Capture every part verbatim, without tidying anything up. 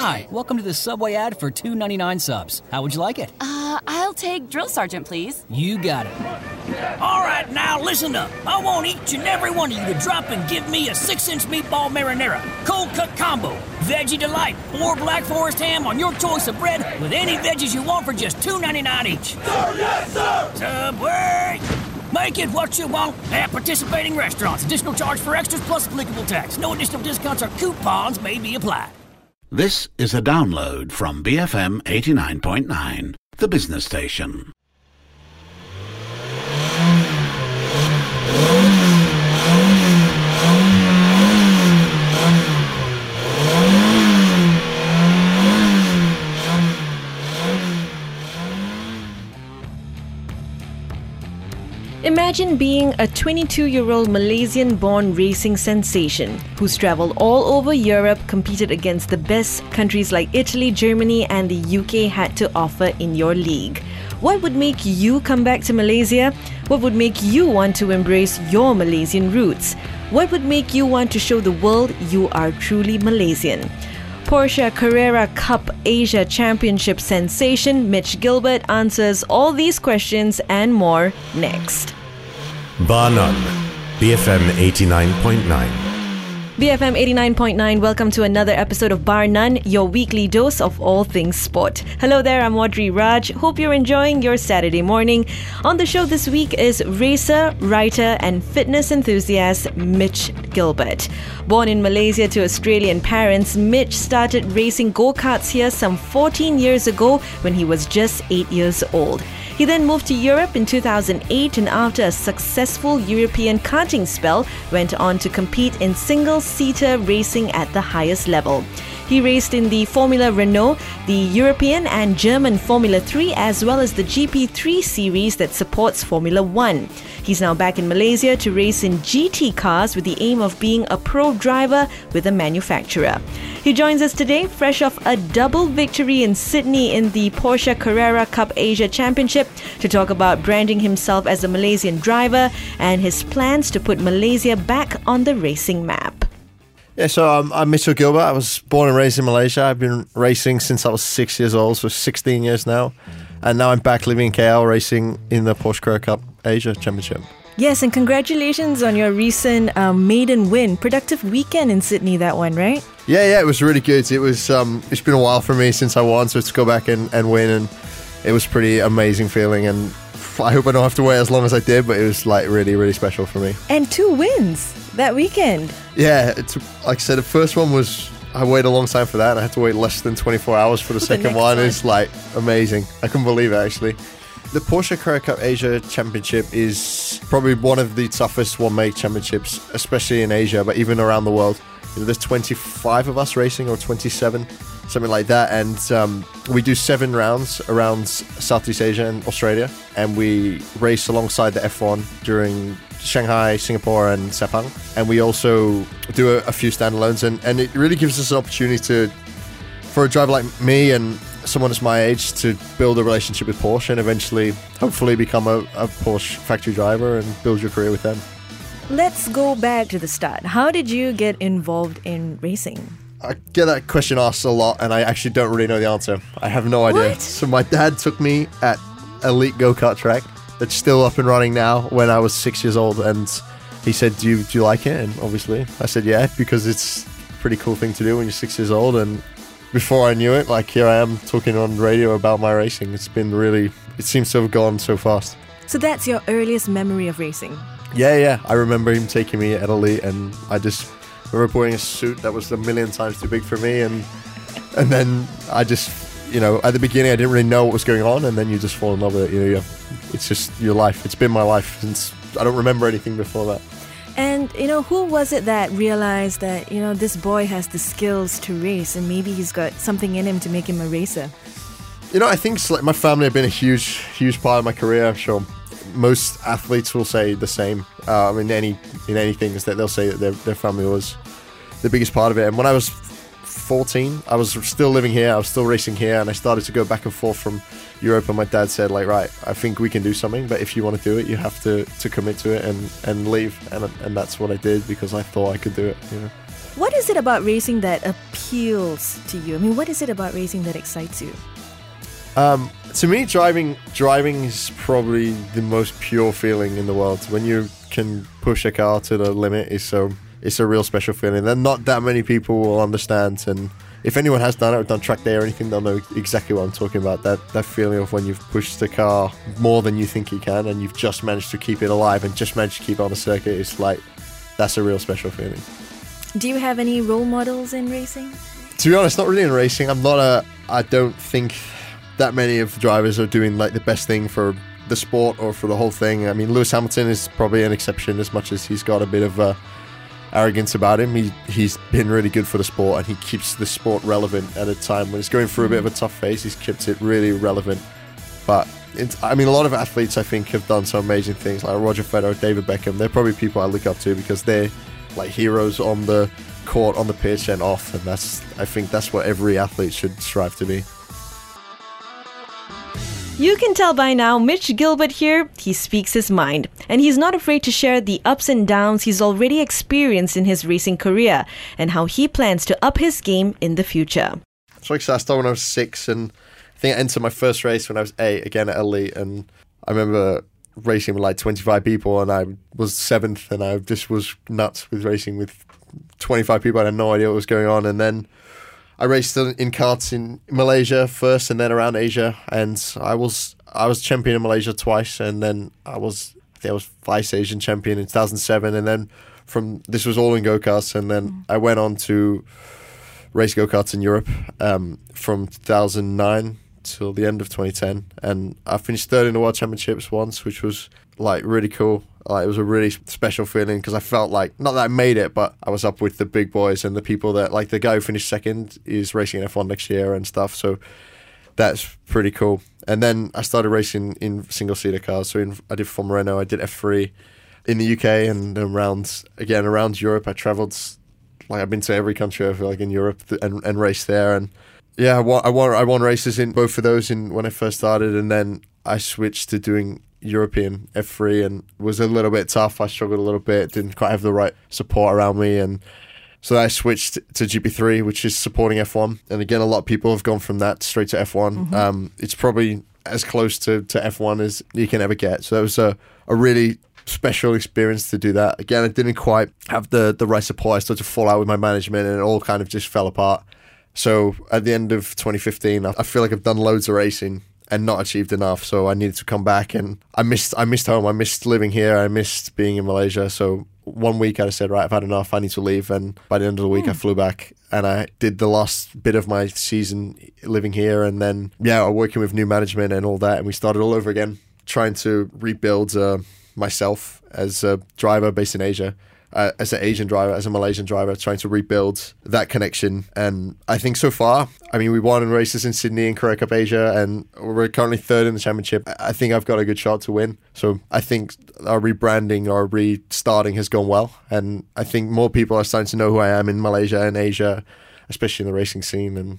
Hi, welcome to the Subway ad for two ninety-nine subs. How would you like it? Uh, I'll take Drill Sergeant, please. You got it. All right, now listen up. I want each and every one of you to drop and give me a six-inch meatball marinara, cold cut combo, veggie delight, or Black Forest ham on your choice of bread with any veggies you want for just two ninety-nine each. Sir, yes, sir! Subway! Make it what you want at participating restaurants. Additional charge for extras plus applicable tax. No additional discounts or coupons may be applied. This is a download from B F M eighty-nine point nine, the business station. Imagine being a twenty-two-year-old Malaysian-born racing sensation who's traveled all over Europe, competed against the best countries like Italy, Germany, and the U K had to offer in your league. What would make you come back to Malaysia? What would make you want to embrace your Malaysian roots? What would make you want to show the world you are truly Malaysian? Porsche Carrera Cup Asia Championship sensation Mitch Gilbert answers all these questions and more next. Bar None, B F M eighty-nine point nine. B F M eighty-nine point nine, welcome to another episode of Bar None, your weekly dose of all things sport. Hello there, I'm Audrey Raj. Hope you're enjoying your Saturday morning. On the show this week is racer, writer and fitness enthusiast Mitch Gilbert. Born in Malaysia to Australian parents, Mitch started racing go-karts here some fourteen years ago when he was just eight years old. He then moved to Europe in two thousand eight and after a successful European karting spell, went on to compete in single-seater racing at the highest level. He raced in the Formula Renault, the European and German Formula three, as well as the G P three series that supports Formula one. He's now back in Malaysia to race in G T cars with the aim of being a pro driver with a manufacturer. He joins us today, fresh off a double victory in Sydney in the Porsche Carrera Cup Asia Championship, to talk about branding himself as a Malaysian driver and his plans to put Malaysia back on the racing map. Yeah, so um, I'm Mitchell Gilbert. I was born and raised in Malaysia. I've been racing since I was six years old, so sixteen years now. And now I'm back living in K L racing in the Porsche Carrera Cup Asia Championship. Yes, and congratulations on your recent um, maiden win. Productive weekend in Sydney, that one, right? Yeah, yeah, it was really good. It was. Um, it's been a while for me since I won, so to go back and, and win, and it was pretty amazing feeling. And I hope I don't have to wait as long as I did, but it was like really, really special for me. And two wins that weekend. Yeah, it's like I said, the first one was, I waited a long time for that, and I had to wait less than twenty-four hours for the, the second one. one. It's like amazing. I couldn't believe it, actually. The Porsche Carrera Cup Asia Championship is probably one of the toughest one-make championships, especially in Asia, but even around the world. You know, there's twenty-five of us racing, or twenty-seven, something like that, and um, we do seven rounds around Southeast Asia and Australia, and we race alongside the F one during Shanghai, Singapore and Sepang, and we also do a, a few standalones, and, and it really gives us an opportunity to, for a driver like me and someone that's my age, to build a relationship with Porsche and eventually hopefully become a, a Porsche factory driver and build your career with them. Let's go back to the start. How did you get involved in racing? I get that question asked a lot, and I actually don't really know the answer. I have no idea. What? So my dad took me at Elite Go-Kart track that's still up and running now when I was six years old, and he said, do you, do you like it? And obviously I said yeah, because it's a pretty cool thing to do when you're six years old. And before I knew it, like, here I am talking on radio about my racing. It's been really, it seems to have gone so fast. So that's your earliest memory of racing? Yeah, yeah. I remember him taking me at Elite, and I just remember wearing a suit that was a million times too big for me, and and then I just, you know, at the beginning I didn't really know what was going on, and then you just fall in love with it. You know, you have, it's just your life. It's been my life since, I don't remember anything before that. And, you know, who was it that realized that, you know, this boy has the skills to race and maybe he's got something in him to make him a racer? You know, I think it's like my family have been a huge, huge part of my career. I'm sure most athletes will say the same. Uh, I mean, any in anything is that they'll say that their, their family was the biggest part of it. And when I was fourteen, I was still living here, I was still racing here, and I started to go back and forth from Europe, and my dad said, like, right, I think we can do something, but if you want to do it, you have to, to commit to it and, and leave. And and that's what I did, because I thought I could do it, you know. What is it about racing that appeals to you? I mean, what is it about racing that excites you? Um, to me, driving driving is probably the most pure feeling in the world. When you can push a car to the limit, it's so it's a real special feeling. And not that many people will understand. And if anyone has done it or done track day or anything, they'll know exactly what I'm talking about. That that feeling of when you've pushed the car more than you think you can, and you've just managed to keep it alive and just managed to keep it on the circuit. It's like that's a real special feeling. Do you have any role models in racing? To be honest, not really in racing. I'm not a. I don't think that many of the drivers are doing like the best thing for the sport or for the whole thing. I mean, Lewis Hamilton is probably an exception as much as he's got a bit of uh, arrogance about him. He, he's been really good for the sport, and he keeps the sport relevant at a time when it's going through a bit of a tough phase. He's kept it really relevant. But it's, I mean, a lot of athletes I think have done some amazing things, like Roger Federer, David Beckham. They're probably people I look up to because they're like heroes on the court, on the pitch, and off. And that's, I think that's what every athlete should strive to be. You can tell by now, Mitch Gilbert here, he speaks his mind. And he's not afraid to share the ups and downs he's already experienced in his racing career and how he plans to up his game in the future. So I started when I was six, and I think I entered my first race when I was eight, again at Elite. And I remember racing with like twenty-five people, and I was seventh, and I just was nuts with racing with twenty-five people. I had no idea what was going on. And then I raced in karts in Malaysia first, and then around Asia, and I was I was champion in Malaysia twice, and then I was I think I was vice Asian champion in two thousand seven, and then from this was all in go-karts, and then mm. I went on to race go-karts in Europe um, from two thousand nine till the end of twenty ten, and I finished third in the World Championships once, which was like really cool. Like, it was a really special feeling because I felt like, not that I made it, but I was up with the big boys and the people that, like the guy who finished second is racing in F one next year and stuff. So that's pretty cool. And then I started racing in single-seater cars. So in, I did Formula Renault, I did F three in the U K, and around, again, around Europe. I travelled, like I've been to every country, I feel like, in Europe and, and raced there. And yeah, I won, I won, I won races in both of those in when I first started, and then I switched to doing European F three, and was a little bit tough. I struggled a little bit, didn't quite have the right support around me, and so I switched to G P three, which is supporting F one. And again, a lot of people have gone from that straight to F one. Mm-hmm. Um, it's probably as close to, to F one as you can ever get. So that was a, a really special experience to do that. Again, I didn't quite have the, the right support. I started to fall out with my management, and it all kind of just fell apart. So at the end of twenty fifteen, I feel like I've done loads of racing and not achieved enough, so I needed to come back, and I missed I missed home. I missed living here. I missed being in Malaysia. So one week I said, right, I've had enough. I need to leave. And by the end of the week, mm. I flew back, and I did the last bit of my season living here, and then yeah, working with new management and all that, and we started all over again, trying to rebuild uh, myself as a driver based in Asia. Uh, as an Asian driver, as a Malaysian driver, trying to rebuild that connection. And I think so far, I mean, we won in races in Sydney and Korea Cup Asia, and we're currently third in the championship. I think I've got a good shot to win. So I think our rebranding, our restarting has gone well. And I think more people are starting to know who I am in Malaysia and Asia, especially in the racing scene. And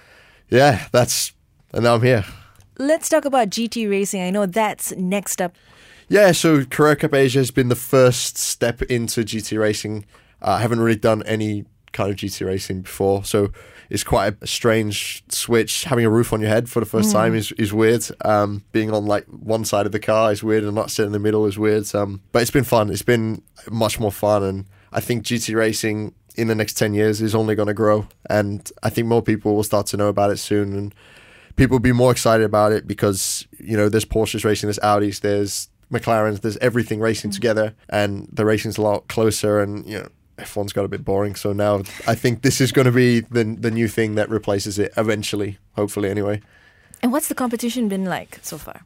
yeah, that's, and now I'm here. Let's talk about G T racing. I know that's next up. Yeah, so Korea Cup Asia has been the first step into G T racing. Uh, I haven't really done any kind of G T racing before, so it's quite a strange switch. Having a roof on your head for the first mm. time is, is weird. Um, being on like one side of the car is weird, and not sitting in the middle is weird. Um, but it's been fun. It's been much more fun, and I think G T racing in the next ten years is only going to grow, and I think more people will start to know about it soon, and people will be more excited about it because, you know, there's Porsches racing, there's Audis, there's McLarens, there's everything racing mm. together, and the racing's a lot closer, and you know, F one's got a bit boring, so now I think this is going to be the the new thing that replaces it eventually, hopefully anyway. And what's the competition been like so far?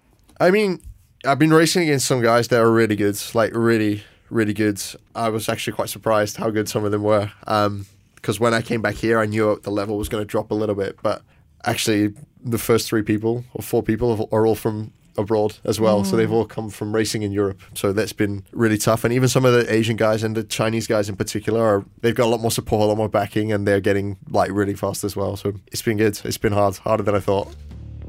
I mean, I've been racing against some guys that are really good, like really, really good. I was actually quite surprised how good some of them were, um, because when I came back here, I knew the level was going to drop a little bit, but actually the first three people or four people are all from abroad as well, mm. so they've all come from racing in Europe, so that's been really tough. And even some of the Asian guys and the Chinese guys in particular, are they've got a lot more support, a lot more backing, and they're getting like really fast as well, so it's been good. It's been hard harder than I thought.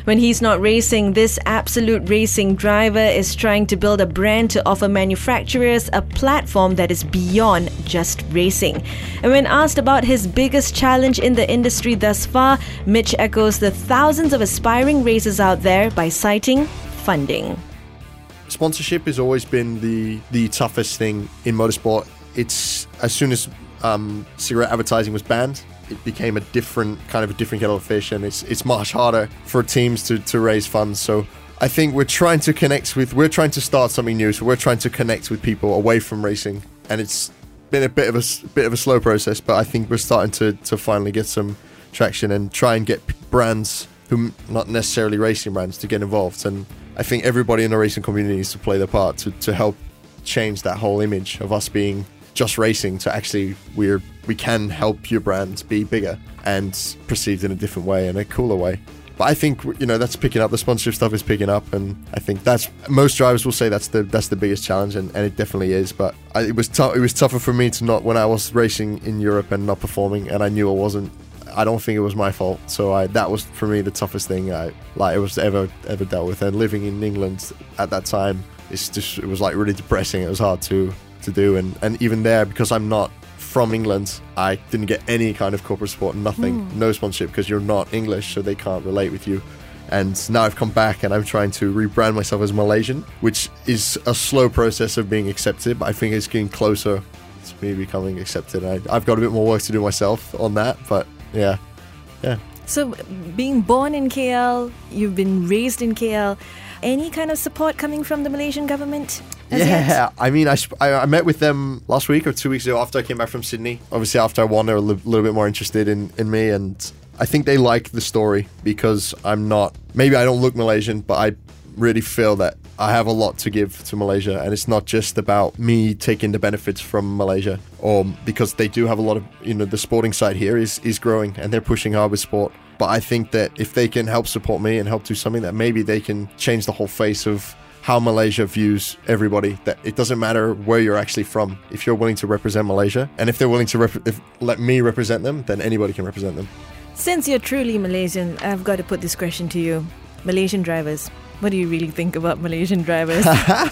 When he's not racing, this absolute racing driver is trying to build a brand to offer manufacturers a platform that is beyond just racing. And when asked about his biggest challenge in the industry thus far, Mitch echoes the thousands of aspiring racers out there by citing funding. Sponsorship has always been the the toughest thing in motorsport. It's as soon as um, cigarette advertising was banned, it became a different kind of a different kettle of fish, and it's it's much harder for teams to, to raise funds. So I think we're trying to connect with, we're trying to start something new. So we're trying to connect with people away from racing, and it's been a bit of a bit of a slow process, but I think we're starting to to finally get some traction and try and get brands who not necessarily racing brands to get involved. And I think everybody in the racing community needs to play their part to, to help change that whole image of us being just racing to actually we're we can help your brand be bigger and perceived in a different way, in a cooler way. But I think, you know, that's picking up. The sponsorship stuff is picking up, and I think that's most drivers will say that's the that's the biggest challenge, and, and it definitely is. But I, it was tough. It was tougher for me to not when I was racing in Europe and not performing, and I knew I wasn't. I don't think it was my fault. So I that was for me the toughest thing I like it was ever ever dealt with. And living in England at that time, it's just it was like really depressing. It was hard to to do, and and even there, because I'm not from England, I didn't get any kind of corporate support, nothing, mm. no sponsorship, because you're not English, so they can't relate with you. And now I've come back and I'm trying to rebrand myself as Malaysian, which is a slow process of being accepted, but I think it's getting closer to me becoming accepted. I, I've got a bit more work to do myself on that, but yeah, yeah. So being born in K L, you've been raised in K L, any kind of support coming from the Malaysian government? Yeah, yet? I mean, I, I met with them last week or two weeks ago after I came back from Sydney. Obviously, after I won, they were a li- little bit more interested in, in me, and I think they like the story because I'm not, maybe I don't look Malaysian, but I really feel that I have a lot to give to Malaysia, and it's not just about me taking the benefits from Malaysia, or because they do have a lot of, you know, the sporting side here is, is growing and they're pushing hard with sport. But I think that if they can help support me and help do something, that maybe they can change the whole face of how Malaysia views everybody, that it doesn't matter where you're actually from. If you're willing to represent Malaysia, and if they're willing to rep- if, let me represent them, then anybody can represent them. Since you're truly Malaysian, I've got to put this question to you. Malaysian drivers, what do you really think about Malaysian drivers?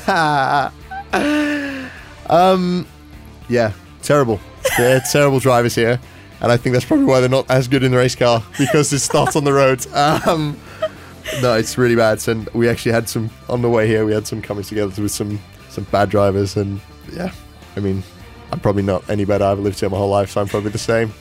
um, yeah, terrible. They're terrible drivers here. And I think that's probably why they're not as good in the race car, because it starts on the road. Um, no, it's really bad. And we actually had some, on the way here, we had some coming together with some, some bad drivers. And yeah, I mean, I'm probably not any better. I've lived here my whole life, so I'm probably the same.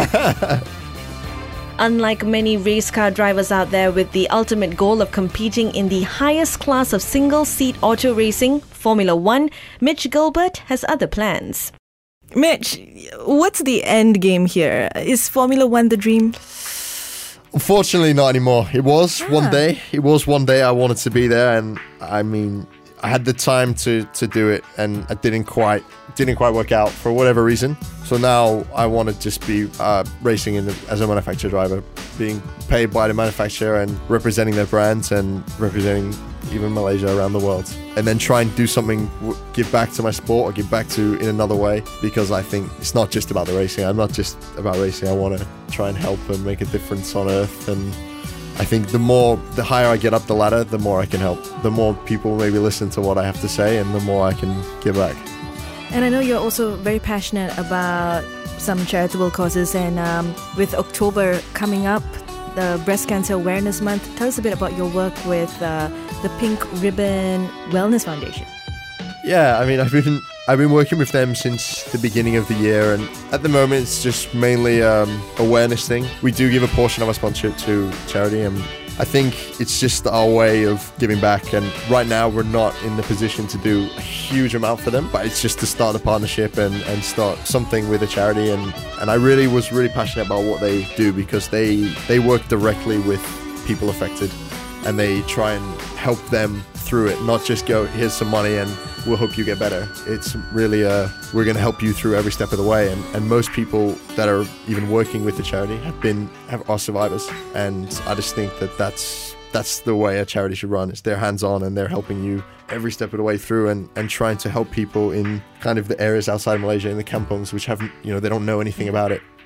Unlike many race car drivers out there with the ultimate goal of competing in the highest class of single-seat auto racing, Formula One, Mitch Gilbert has other plans. Mitch, what's the end game here? Is Formula One the dream? Unfortunately, not anymore. It was ah. one day. It was one day I wanted to be there, and I mean, I had the time to, to do it, and I didn't quite didn't quite work out for whatever reason. So now I want to just be uh, racing in the, as a manufacturer driver, being paid by the manufacturer and representing their brands and representing even Malaysia around the world, and then try and do something, give back to my sport or give back to in another way, because I think it's not just about the racing. I'm not just about racing. I want to try and help and make a difference on Earth, and I think the more, the higher I get up the ladder, the more I can help. The more people maybe listen to what I have to say, and the more I can give back. And I know you're also very passionate about some charitable causes, and um, with October coming up, the Breast Cancer Awareness Month, tell us a bit about your work with uh, the Pink Ribbon Wellness Foundation. Yeah, I mean, I've been I've been working with them since the beginning of the year, and at the moment it's just mainly um, awareness thing. We do give a portion of our sponsorship to charity, and I think it's just our way of giving back. And right now we're not in the position to do a huge amount for them, but it's just to start a partnership and, and start something with a charity. And, and I really was really passionate about what they do, because they, they work directly with people affected, and they try and help them through it, not just go, here's some money and we'll hope you get better. It's really, uh, we're going to help you through every step of the way. And, and most people that are even working with the charity have been, have, are survivors. And I just think that that's, that's the way a charity should run. It's they're hands-on and they're helping you every step of the way through, and, and trying to help people in kind of the areas outside Malaysia, in the kampungs, which haven't, you know, they don't know anything about it.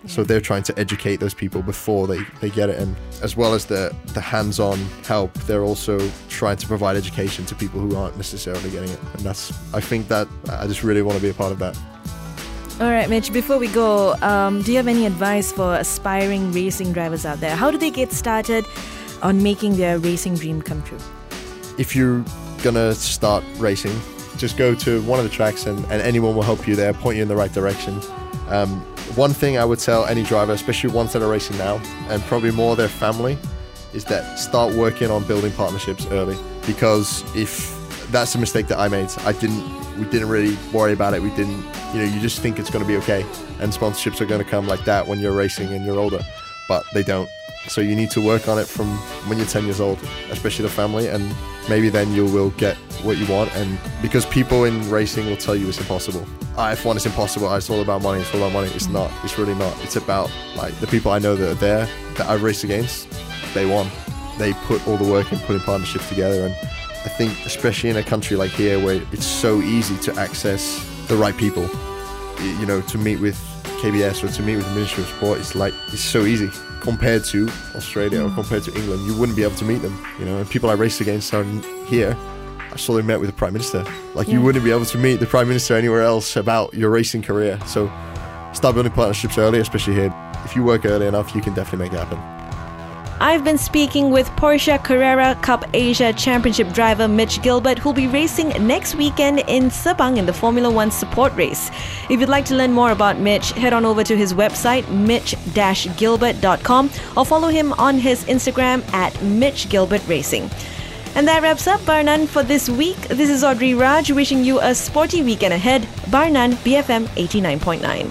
So they're trying to educate those people before they, they get it. And as well as the, the hands-on help, they're also trying to provide education to people who aren't necessarily getting it. And that's, I think that I just really want to be a part of that. All right, Mitch, before we go, um, do you have any advice for aspiring racing drivers out there? How do they get started on making their racing dream come true? If you're going to start racing, just go to one of the tracks and, and anyone will help you there, point you in the right direction. Um, one thing I would tell any driver, especially ones that are racing now, and probably more their family, is that start working on building partnerships early. Because if that's a mistake that I made, I didn't, we didn't really worry about it. We didn't, you know, you just think it's going to be okay. And sponsorships are going to come like that when you're racing and you're older, but they don't. So you need to work on it from when you're ten years old, especially the family, and maybe then you will get what you want. And because people in racing will tell you it's impossible. Ah, F one is impossible. Ah, it's all about money. It's all about money. It's not. It's really not. It's about like the people I know that are there that I've raced against. They won. They put all the work in putting partnerships together. And I think especially in a country like here where it's so easy to access the right people, you know, to meet with K B S or to meet with the Ministry of Sport, it's like it's so easy. Compared to Australia or compared to England, you wouldn't be able to meet them, you know. And people I raced against are here. I saw them met with the Prime Minister. Like yeah. You wouldn't be able to meet the Prime Minister anywhere else about your racing career. So start building partnerships early, especially here. If you work early enough, you can definitely make it happen. I've been speaking with Porsche Carrera Cup Asia Championship driver Mitch Gilbert, who'll be racing next weekend in Sepang in the Formula One support race. If you'd like to learn more about Mitch, head on over to his website, mitch dash gilbert dot com, or follow him on his Instagram at Mitch Gilbert Racing. And that wraps up Bar None for this week. This is Audrey Raj wishing you a sporty weekend ahead. Bar None, B F M eighty-nine point nine.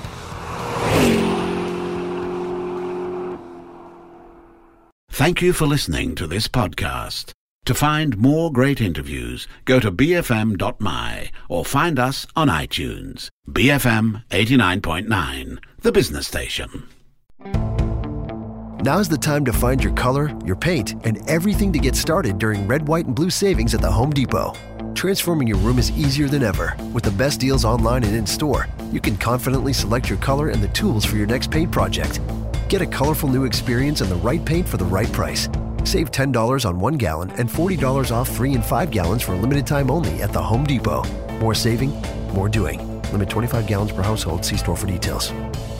Thank you for listening to this podcast. To find more great interviews, go to b f m dot m y or find us on iTunes. B F M eighty-nine point nine, the business station. Now's the time to find your color, your paint, and everything to get started during Red, White, and Blue savings at the Home Depot. Transforming your room is easier than ever. With the best deals online and in-store, you can confidently select your color and the tools for your next paint project. Get a colorful new experience and the right paint for the right price. Save ten dollars on one gallon and forty dollars off three and five gallons for a limited time only at the Home Depot. More saving, more doing. Limit twenty-five gallons per household. See store for details.